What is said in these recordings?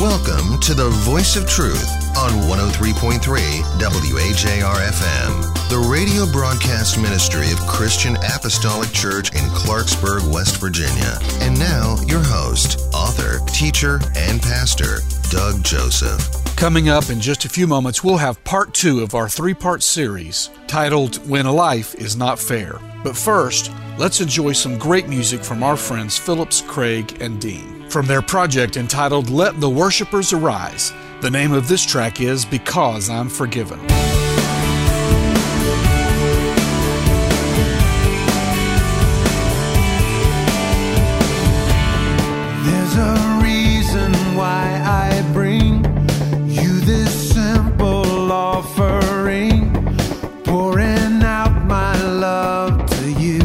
Welcome to the Voice of Truth on 103.3 WHAR-FM, the radio broadcast ministry of Christian Apostolic Church in Clarksburg, West Virginia. And now, your host, author, teacher, and pastor, Doug Joseph. Coming up in just a few moments, we'll have part 2 of our 3-part series titled, When Life is Not Fair. But first, let's enjoy some great music from our friends Phillips, Craig, and Dean. From their project entitled, Let the Worshipers Arise. The name of this track is Because I'm Forgiven. There's a reason why I bring you this simple offering, pouring out my love to you.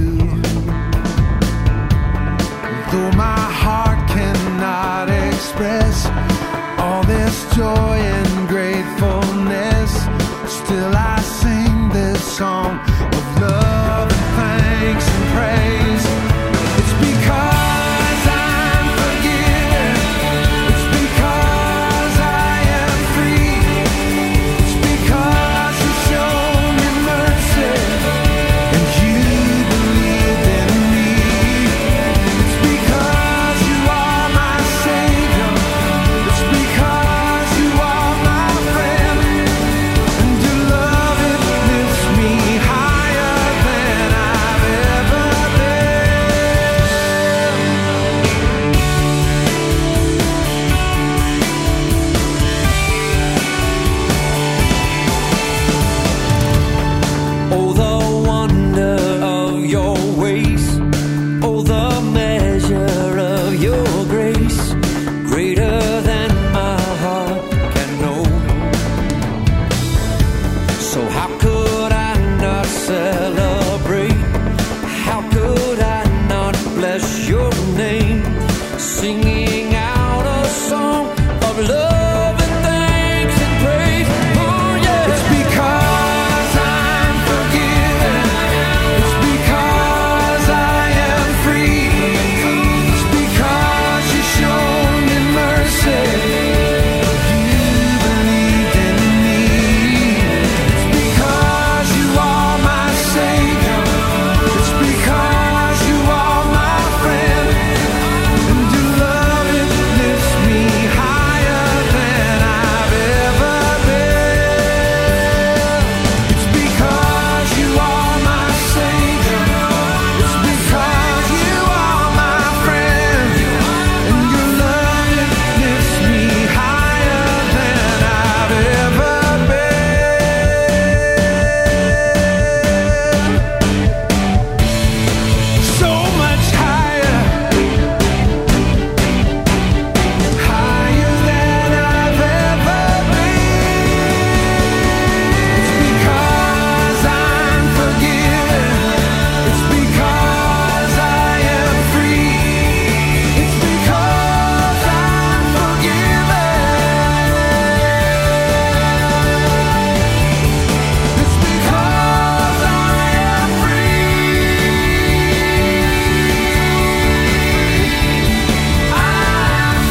Though my heart cannot express all this joy and gratefulness, still I sing this song of love and thanks and praise. It's because I'm forgiven. It's because I am free. It's because you showed me mercy and you believed in me. It's because you are my Savior. It's because you are my friend. And your love, it lifts me higher than I've ever been. Oh, the wonder of your ways. Oh, the measure of your grace. Greater than my heart can know. So how could I not celebrate? How could I not bless your name? Singing out a song of love and thanks and praise. Oh yeah. It's because I'm forgiven. It's because I am free. It's because you showed me mercy. You believed in me. It's because you are my Savior. It's because you are my friend. And your love, it lifts me higher than I've ever been. It's because you are my Savior. It's because you are my friend. And your love, it lifts me higher than I've ever been. So much higher. Higher than I've ever been. It's because I'm forgiven. It's because I am free. It's because I'm forgiven. It's because I am free. I'm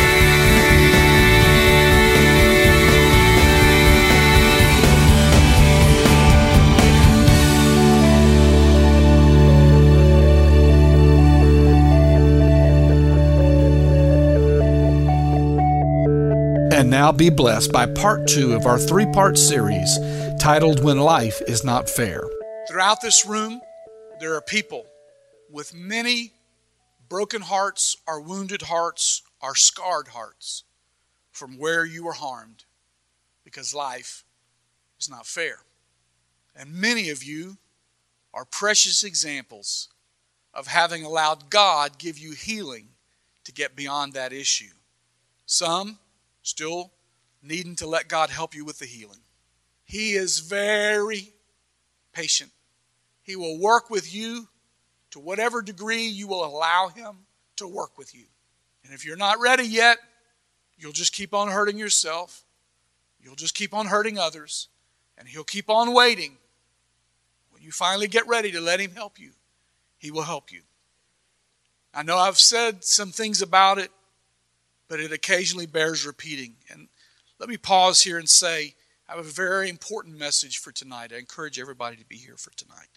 And now be blessed by part 2 of our 3-part series titled, When Life is Not Fair. Throughout this room, there are people with many broken hearts, or wounded hearts, or scarred hearts from where you were harmed, because life is not fair. And many of you are precious examples of having allowed God give you healing to get beyond that issue. Some still needing to let God help you with the healing. He is very patient. He will work with you to whatever degree you will allow Him to work with you. And if you're not ready yet, you'll just keep on hurting yourself. You'll just keep on hurting others. And He'll keep on waiting. When you finally get ready to let Him help you, He will help you. I know I've said some things about it but it occasionally bears repeating. And let me pause here and say, I have a very important message for tonight. I encourage everybody to be here for tonight.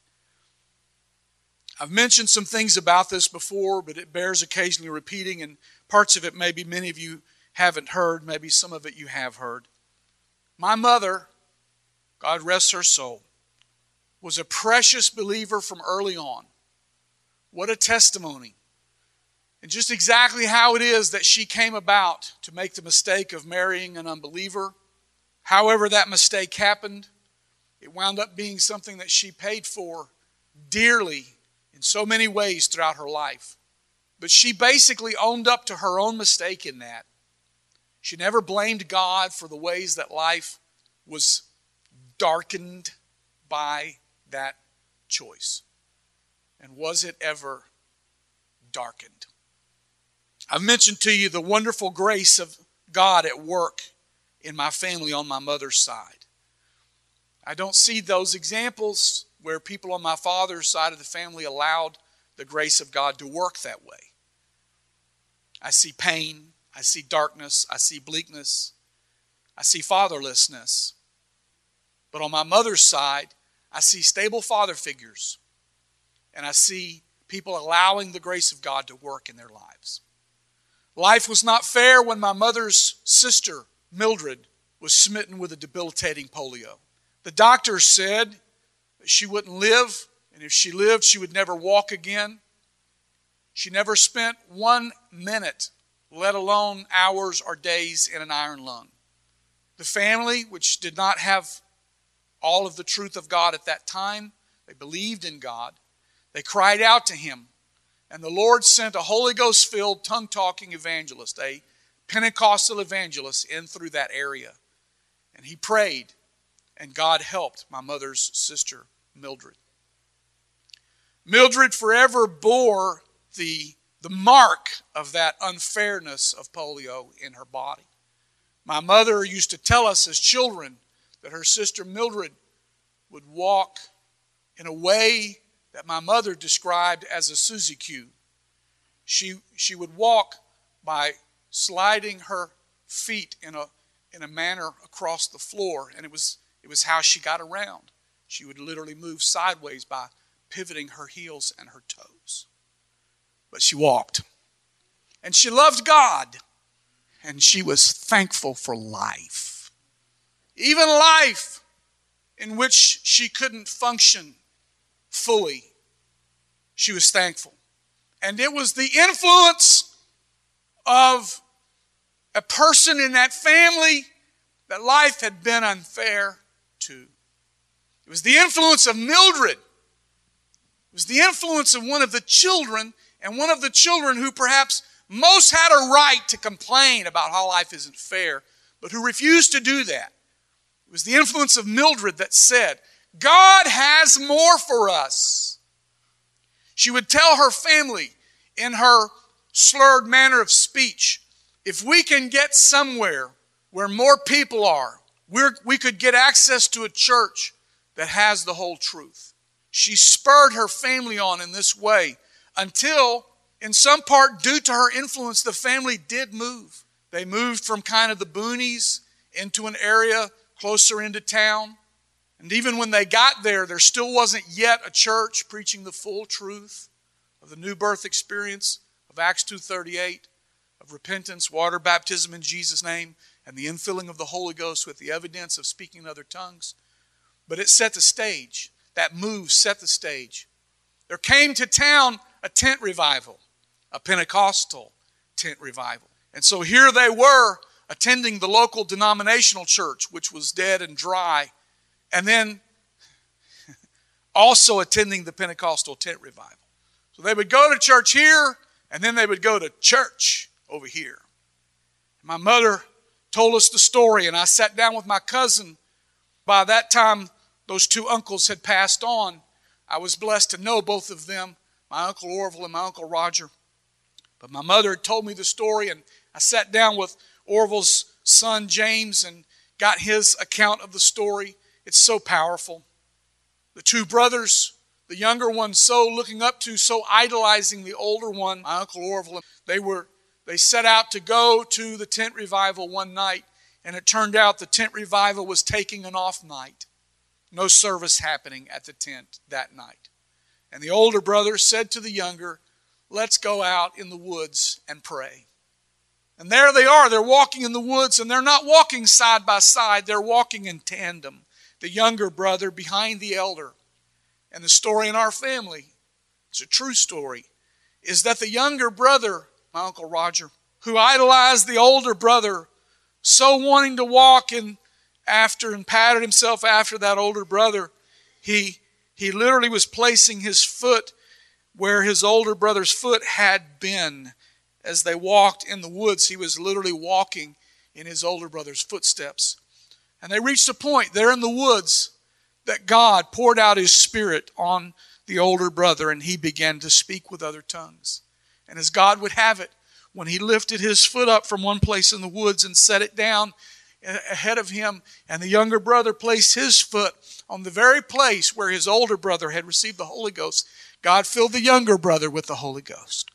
I've mentioned some things about this before, but it bears occasionally repeating, and parts of it maybe many of you haven't heard, maybe some of it you have heard. My mother, God rest her soul, was a precious believer from early on. What a testimony. And just exactly how it is that she came about to make the mistake of marrying an unbeliever. However that mistake happened, it wound up being something that she paid for dearly in so many ways throughout her life. But she basically owned up to her own mistake in that. She never blamed God for the ways that life was darkened by that choice. And was it ever darkened? I've mentioned to you the wonderful grace of God at work in my family on my mother's side. I don't see those examples where people on my father's side of the family allowed the grace of God to work that way. I see pain, I see darkness, I see bleakness, I see fatherlessness. But on my mother's side, I see stable father figures, and I see people allowing the grace of God to work in their lives. Life was not fair when my mother's sister, Mildred, was smitten with a debilitating polio. The doctors said that she wouldn't live, and if she lived, she would never walk again. She never spent 1 minute, let alone hours or days, in an iron lung. The family, which did not have all of the truth of God at that time, they believed in God. They cried out to Him. And the Lord sent a Holy Ghost-filled, tongue-talking evangelist, a Pentecostal evangelist, in through that area. And he prayed, and God helped my mother's sister, Mildred. Mildred forever bore the mark of that unfairness of polio in her body. My mother used to tell us as children that her sister Mildred would walk in a way that my mother described as a Susie Q. She would walk by sliding her feet in a manner across the floor, and it was how she got around. She would literally move sideways by pivoting her heels and her toes. But she walked. And she loved God. And she was thankful for life. Even life in which she couldn't function fully, she was thankful. And it was the influence of a person in that family that life had been unfair to. It was the influence of Mildred. It was the influence of one of the children, and one of the children who perhaps most had a right to complain about how life isn't fair, but who refused to do that. It was the influence of Mildred that said, God has more for us. She would tell her family in her slurred manner of speech, if we can get somewhere where more people are, we could get access to a church that has the whole truth. She spurred her family on in this way until, in some part due to her influence, the family did move. They moved from kind of the boonies into an area closer into town. And even when they got there, there still wasn't yet a church preaching the full truth of the new birth experience of Acts 2:38, of repentance, water baptism in Jesus' name, and the infilling of the Holy Ghost with the evidence of speaking in other tongues. But it set the stage. That move set the stage. There came to town a tent revival, a Pentecostal tent revival. And so here they were attending the local denominational church, which was dead and dry, and then also attending the Pentecostal tent revival. So they would go to church here, and then they would go to church over here. My mother told us the story, and I sat down with my cousin. By that time, those two uncles had passed on. I was blessed to know both of them, my Uncle Orville and my Uncle Roger. But my mother had told me the story, and I sat down with Orville's son, James, and got his account of the story. It's so powerful. The two brothers, the younger one so looking up to, so idolizing the older one, my Uncle Orville, they were They set out to go to the tent revival one night, and it turned out the tent revival was taking an off night. No service happening at the tent that night. And the older brother said to the younger, let's go out in the woods and pray. And there they are. They're walking in the woods, and they're not walking side by side. They're walking in tandem. The younger brother behind the elder. And the story in our family, it's a true story, is that the younger brother, my Uncle Roger, who idolized the older brother, so wanting to walk in after and patterned himself after that older brother, he literally was placing his foot where his older brother's foot had been. As they walked in the woods, he was literally walking in his older brother's footsteps. And they reached a point there in the woods that God poured out His Spirit on the older brother, and he began to speak with other tongues. And as God would have it, when he lifted his foot up from one place in the woods and set it down ahead of him, and the younger brother placed his foot on the very place where his older brother had received the Holy Ghost, God filled the younger brother with the Holy Ghost.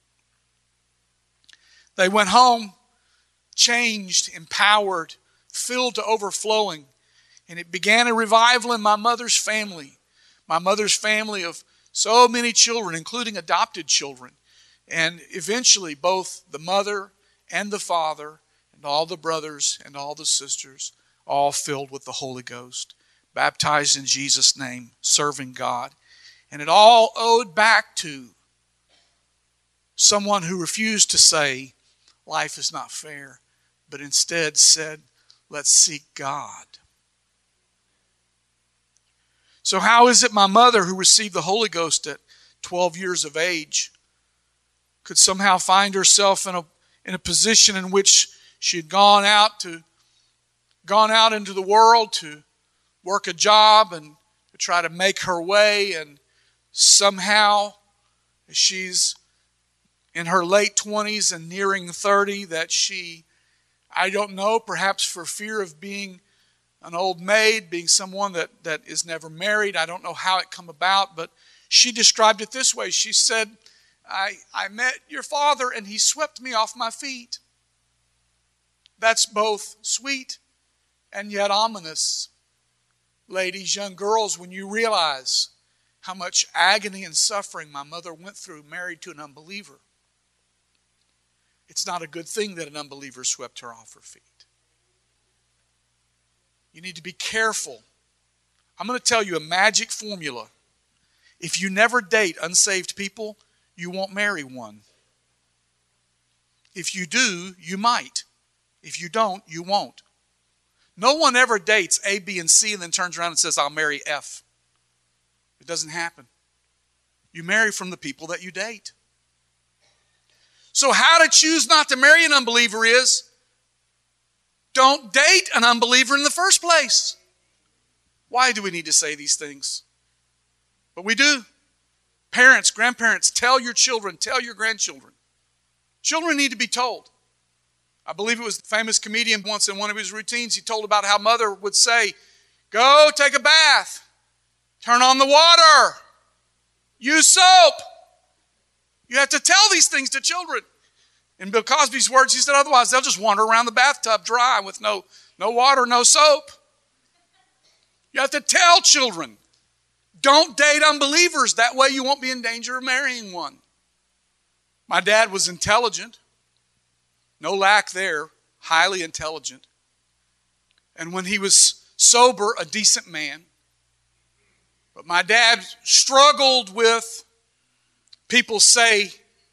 They went home, changed, empowered, filled to overflowing. And it began a revival in my mother's family. My mother's family of so many children, including adopted children. And eventually both the mother and the father and all the brothers and all the sisters all filled with the Holy Ghost. Baptized in Jesus' name, serving God. And it all owed back to someone who refused to say, life is not fair, but instead said, let's seek God. So how is it my mother, who received the Holy Ghost at 12 years of age, could somehow find herself in a position in which she had gone out into the world to work a job and to try to make her way, and somehow she's in her late 20s and nearing 30 that she, I don't know, perhaps for fear of being an old maid, being someone that is never married. I don't know how it come about, but she described it this way. She said, I met your father and he swept me off my feet. That's both sweet and yet ominous. Ladies, young girls, when you realize how much agony and suffering my mother went through married to an unbeliever, it's not a good thing that an unbeliever swept her off her feet. You need to be careful. I'm going to tell you a magic formula. If you never date unsaved people, you won't marry one. If you do, you might. If you don't, you won't. No one ever dates A, B, and C and then turns around and says, I'll marry F. It doesn't happen. You marry from the people that you date. So how to choose not to marry an unbeliever is, don't date an unbeliever in the first place. Why do we need to say these things? But we do. Parents, grandparents, tell your children, tell your grandchildren. Children need to be told. I believe it was the famous comedian once in one of his routines, he told about how mother would say, go take a bath, turn on the water, use soap. You have to tell these things to children. In Bill Cosby's words, he said, otherwise they'll just wander around the bathtub dry with no water, no soap. You have to tell children, don't date unbelievers. That way you won't be in danger of marrying one. My dad was intelligent. No lack there. Highly intelligent. And when he was sober, a decent man. But my dad struggled with, people say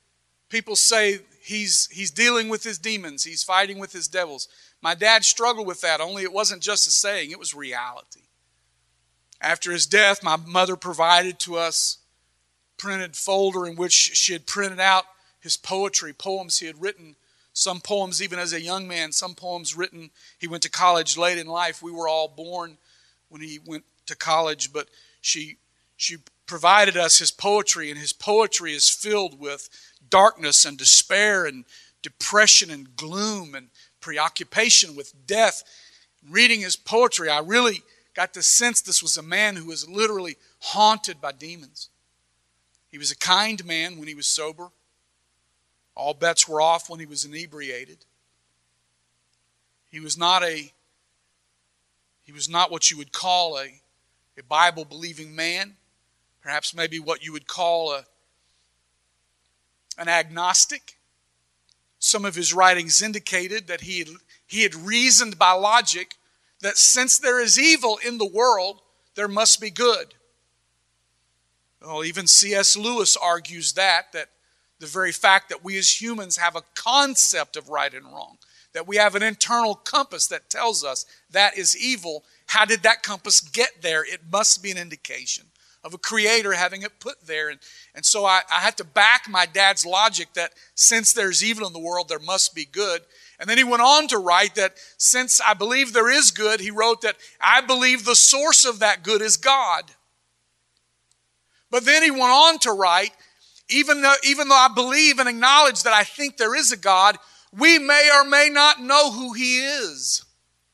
he's dealing with his demons. He's fighting with his devils. My dad struggled with that, only it wasn't just a saying, it was reality. After his death, my mother provided to us a printed folder in which she had printed out his poetry, poems he had written, some poems even as a young man, some poems written. He went to college late in life. We were all born when he went to college, but she provided us his poetry, and his poetry is filled with darkness and despair and depression and gloom and preoccupation with death. Reading his poetry, I really got to sense this was a man who was literally haunted by demons. He was a kind man when he was sober. All bets were off when he was inebriated. He was not what you would call a Bible-believing man. Perhaps maybe what you would call an agnostic. Some of his writings indicated that he had reasoned by logic that since there is evil in the world, there must be good. Well, even C.S. Lewis argues that the very fact that we as humans have a concept of right and wrong, that we have an internal compass that tells us that is evil, how did that compass get there? It must be an indication of a creator having it put there. And so I had to back my dad's logic that since there's evil in the world, there must be good. And then he went on to write that since I believe there is good, he wrote that I believe the source of that good is God. But then he went on to write, even though I believe and acknowledge that I think there is a God, we may or may not know who he is.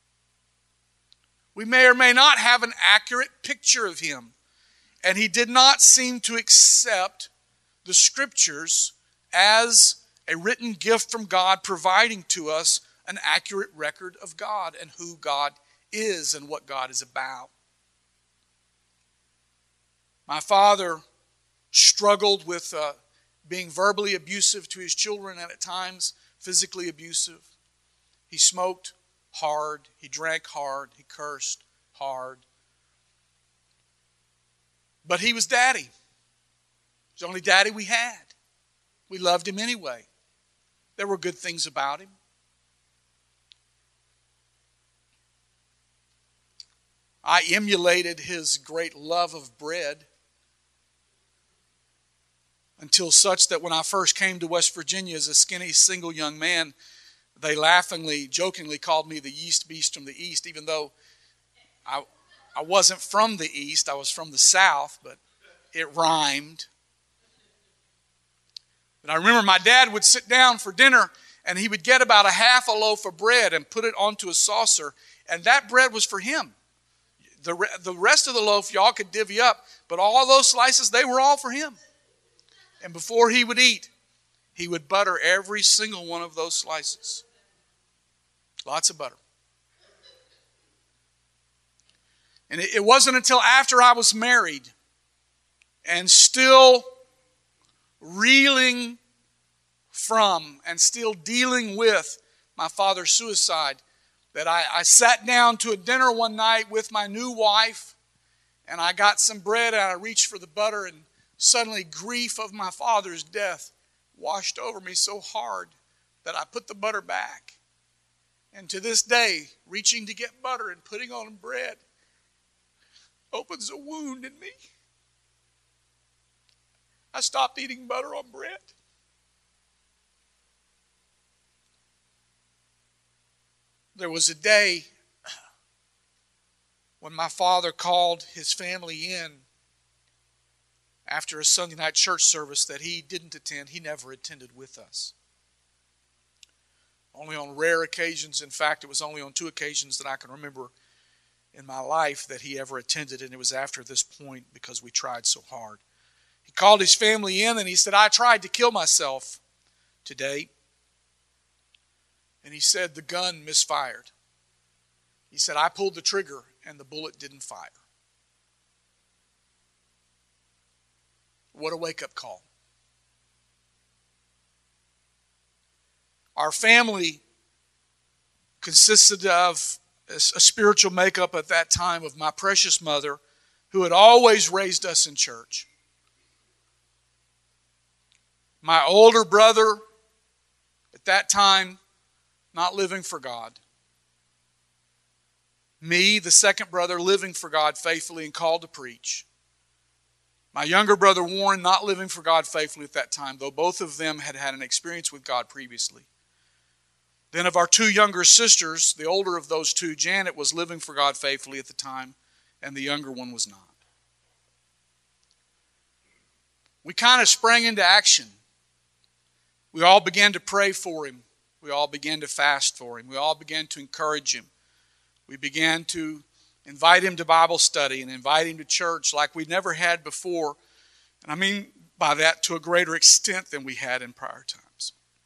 We may or may not have an accurate picture of him. And he did not seem to accept the Scriptures as a written gift from God, providing to us an accurate record of God and who God is and what God is about. My father struggled with being verbally abusive to his children and at times physically abusive. He smoked hard, he drank hard, he cursed hard. But he was daddy. He was the only daddy we had. We loved him anyway. There were good things about him. I emulated his great love of bread until such that when I first came to West Virginia as a skinny, single young man, they laughingly, jokingly called me the yeast beast from the East, even though I wasn't from the East, I was from the South, but it rhymed. But I remember my dad would sit down for dinner and he would get about a half a loaf of bread and put it onto a saucer, and that bread was for him. The rest of the loaf y'all could divvy up, but all those slices, they were all for him. And before he would eat, he would butter every single one of those slices. Lots of butter. And it wasn't until after I was married and still reeling from and still dealing with my father's suicide that I sat down to a dinner one night with my new wife, and I got some bread and I reached for the butter, and suddenly grief of my father's death washed over me so hard that I put the butter back. And to this day, reaching to get butter and putting on bread opens a wound in me. I stopped eating butter on bread. There was a day when my father called his family in after a Sunday night church service that he didn't attend. He never attended with us. Only on rare occasions. In fact, it was only on 2 occasions that I can remember in my life that he ever attended, and it was after this point because we tried so hard. He called his family in and he said, I tried to kill myself today. And he said, the gun misfired. He said, I pulled the trigger and the bullet didn't fire. What a wake-up call. Our family consisted of a spiritual makeup at that time of my precious mother, who had always raised us in church. My older brother, at that time, not living for God. Me, the second brother, living for God faithfully and called to preach. My younger brother, Warren, not living for God faithfully at that time, though both of them had had an experience with God previously. Then of our 2 younger sisters, the older of those 2, Janet, was living for God faithfully at the time, and the younger one was not. We kind of sprang into action. We all began to pray for him. We all began to fast for him. We all began to encourage him. We began to invite him to Bible study and invite him to church like we never had before. And I mean by that to a greater extent than we had in prior times.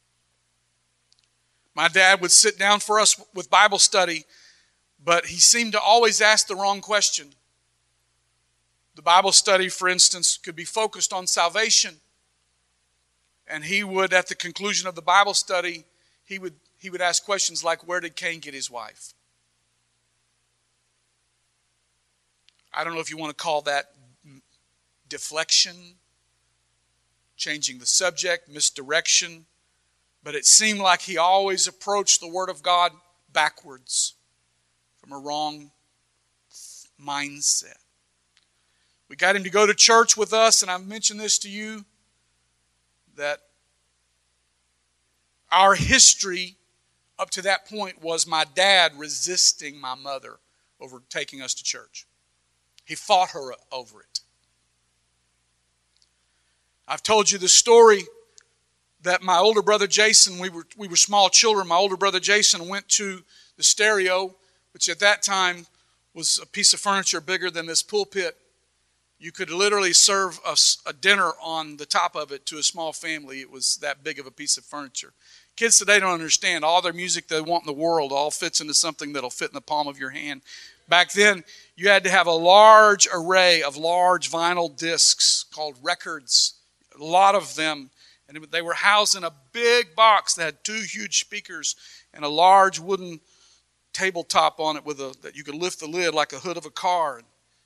My dad would sit down for us with Bible study, but he seemed to always ask the wrong question. The Bible study, for instance, could be focused on salvation. And he would, at the conclusion of the Bible study, he would ask questions like, where did Cain get his wife? I don't know if you want to call that deflection, changing the subject, misdirection, but it seemed like he always approached the Word of God backwards from a wrong mindset. We got him to go to church with us, and I've mentioned this to you, that our history up to that point was my dad resisting my mother over taking us to church. He fought her over it. I've told you the story that my older brother Jason, we were small children, my older brother Jason went to the stereo, which at that time was a piece of furniture bigger than this pulpit. You could literally serve a dinner on the top of it to a small family. It was that big of a piece of furniture. Kids today don't understand. All their music they want in the world all fits into something that'll fit in the palm of your hand. Back then, you had to have a large array of large vinyl discs called records, a lot of them. And they were housed in a big box that had 2 huge speakers and a large wooden tabletop on it that you could lift the lid like a hood of a car.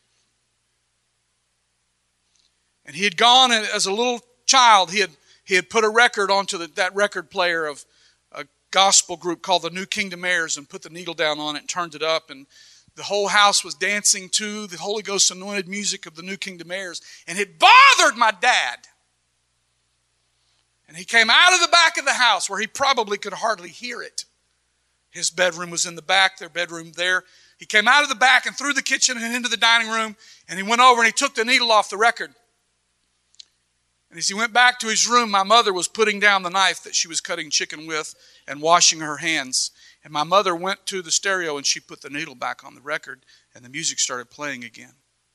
And he had gone as a little child. He had put a record onto that record player of a gospel group called the New Kingdom Heirs and put the needle down on it and turned it up. And the whole house was dancing to the Holy Ghost anointed music of the New Kingdom Heirs. And it bothered my dad. And he came out of the back of the house where he probably could hardly hear it. His bedroom was in the back, their bedroom there. He came out of the back and through the kitchen and into the dining room. And he went over and he took the needle off the record. And as he went back to his room, my mother was putting down the knife that she was cutting chicken with and washing her hands. And my mother went to the stereo and she put the needle back on the record and the music started playing again.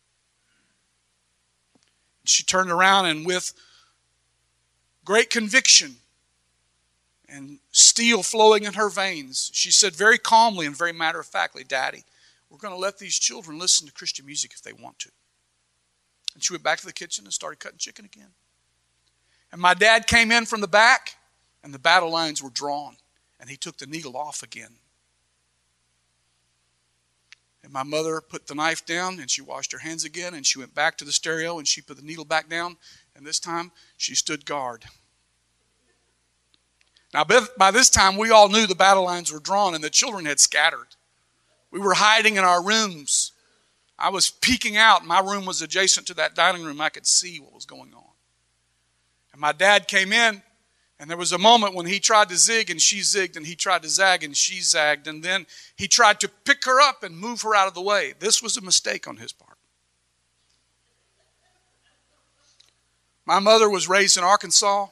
She turned around and with great conviction and steel flowing in her veins, she said very calmly and very matter-of-factly, Daddy, we're going to let these children listen to Christian music if they want to. And she went back to the kitchen and started cutting chicken again. And my dad came in from the back, and the battle lines were drawn, and he took the needle off again. And my mother put the knife down, and she washed her hands again, and she went back to the stereo, and she put the needle back down, and this time she stood guard. Now, by this time, we all knew the battle lines were drawn, and the children had scattered. We were hiding in our rooms. I was peeking out. My room was adjacent to that dining room. I could see what was going on. And my dad came in, and there was a moment when he tried to zig and she zigged, and he tried to zag and she zagged, and then he tried to pick her up and move her out of the way. This was a mistake on his part. My mother was raised in Arkansas,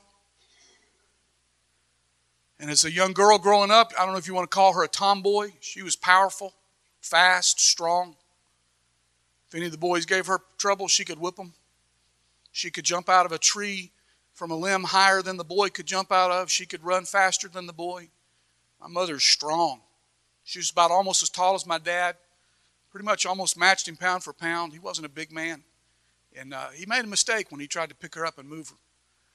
and as a young girl growing up, I don't know if you want to call her a tomboy, she was powerful, fast, strong. If any of the boys gave her trouble, she could whip them. She could jump out of a tree from a limb higher than the boy could jump out of. She could run faster than the boy. My mother's strong. She was about almost as tall as my dad. Pretty much almost matched him pound for pound. He wasn't a big man. And he made a mistake when he tried to pick her up and move her.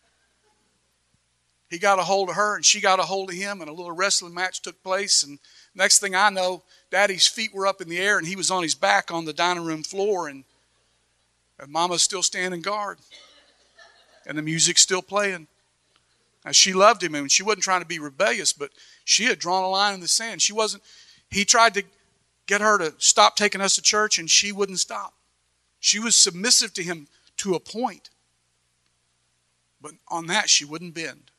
He got a hold of her and she got a hold of him, and a little wrestling match took place. And next thing I know, Daddy's feet were up in the air and he was on his back on the dining room floor, and Mama's still standing guard. And the music's still playing. Now, she loved him, and she wasn't trying to be rebellious, but she had drawn a line in the sand. He tried to get her to stop taking us to church, and she wouldn't stop. She was submissive to him to a point. But on that, she wouldn't bend.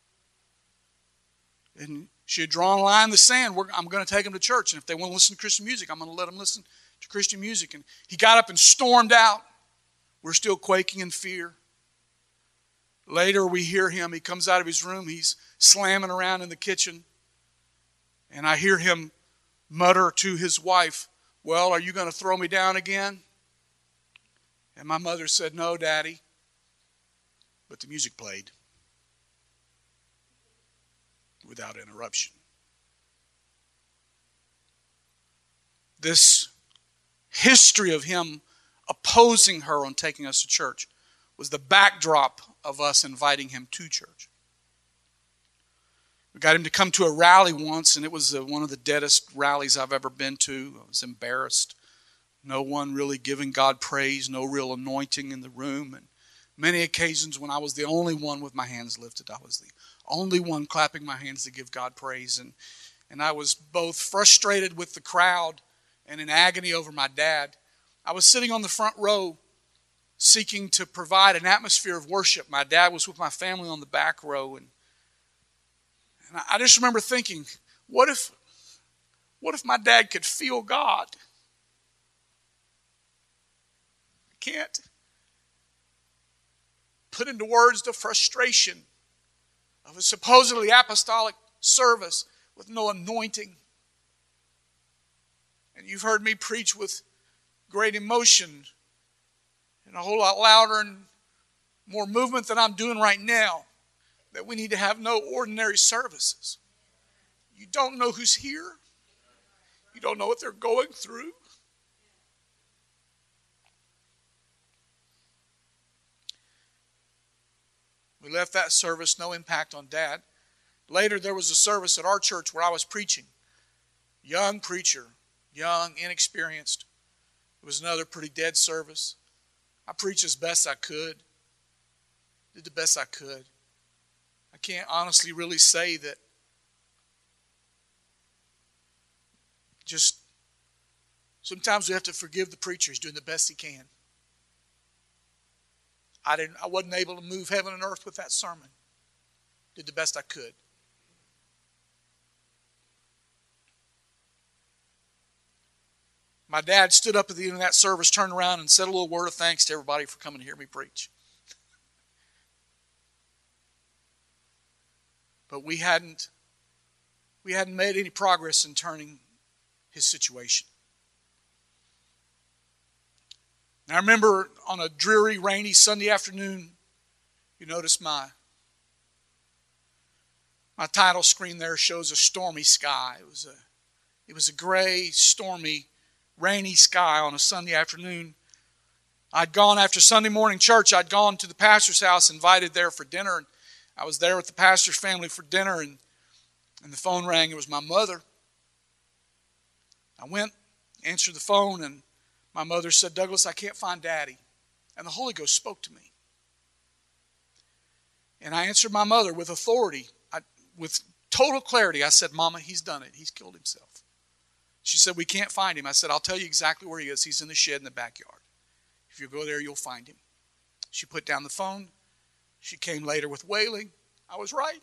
And she had drawn a line in the sand. I'm going to take them to church, and if they want to listen to Christian music, I'm going to let them listen to Christian music. And he got up and stormed out. We're still quaking in fear. Later we hear him. He comes out of his room. He's slamming around in the kitchen. And I hear him mutter to his wife, well, are you going to throw me down again? And my mother said, no, Daddy. But the music played without interruption. this history of him opposing her on taking us to church was the backdrop of us inviting him to church. We got him to come to a rally once, and it was one of the deadest rallies I've ever been to. I was embarrassed. No one really giving God praise, no real anointing in the room. And many occasions when I was the only one with my hands lifted, I was the only one clapping my hands to give God praise. And I was both frustrated with the crowd and in agony over my dad. I was sitting on the front row seeking to provide an atmosphere of worship. My dad was with my family on the back row. And I just remember thinking, what if my dad could feel God? I can't put into words the frustration of a supposedly apostolic service with no anointing. And you've heard me preach with great emotion and a whole lot louder and more movement than I'm doing right now, that we need to have no ordinary services. You don't know who's here. You don't know what they're going through. We left that service, no impact on Dad. Later, there was a service at our church where I was preaching. Young preacher, young, inexperienced. It was another pretty dead service. I preached as best I could. Did the best I could. I can't honestly really say that just sometimes we have to forgive the preacher. He's doing the best he can. I wasn't able to move heaven and earth with that sermon. Did the best I could. My dad stood up at the end of that service, turned around and said a little word of thanks to everybody for coming to hear me preach. But we hadn't made any progress in turning his situation. And I remember on a dreary, rainy Sunday afternoon, you notice my title screen there shows a stormy sky. It was a gray, stormy, rainy sky on a Sunday afternoon. I'd gone after Sunday morning church. I'd gone to the pastor's house, invited there for dinner. And I was there with the pastor's family for dinner, and the phone rang. It was my mother. I went, answered the phone, and my mother said, "Douglas, I can't find Daddy." And the Holy Ghost spoke to me. And I answered my mother with authority, with total clarity. I said, "Mama, he's done it. He's killed himself." She said, "We can't find him." I said, "I'll tell you exactly where he is. He's in the shed in the backyard. If you go there, you'll find him." She put down the phone. She came later with wailing. I was right.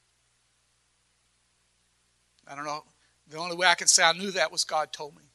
I don't know. The only way I can say I knew that was God told me.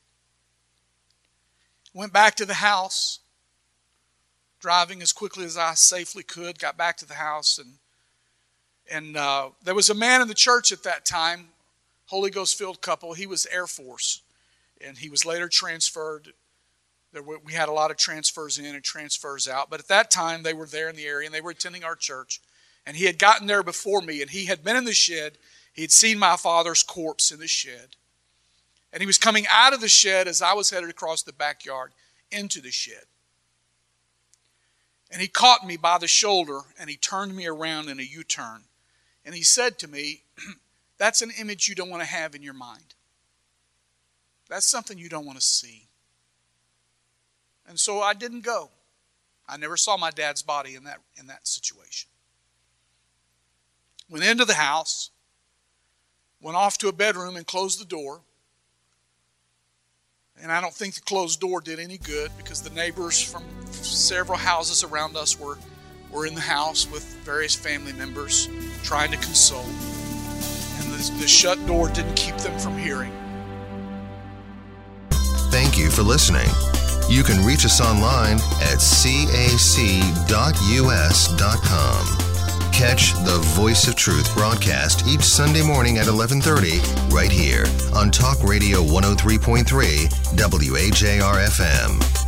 Went back to the house, driving as quickly as I safely could, got back to the house, and there was a man in the church at that time, Holy Ghost-filled couple. He was Air Force, and he was later transferred. We had a lot of transfers in and transfers out, but at that time they were there in the area, and they were attending our church, and he had gotten there before me, and he had been in the shed. He had seen my father's corpse in the shed. And he was coming out of the shed as I was headed across the backyard into the shed. And he caught me by the shoulder and he turned me around in a U-turn. And he said to me, "That's an image you don't want to have in your mind. That's something you don't want to see." And so I didn't go. I never saw my dad's body in that situation. Went into the house, went off to a bedroom and closed the door. And I don't think the closed door did any good because the neighbors from several houses around us were in the house with various family members trying to console. And the shut door didn't keep them from hearing. Thank you for listening. You can reach us online at cac.us.com. Catch the Voice of Truth broadcast each Sunday morning at 11:30 right here on Talk Radio 103.3 WAJR FM.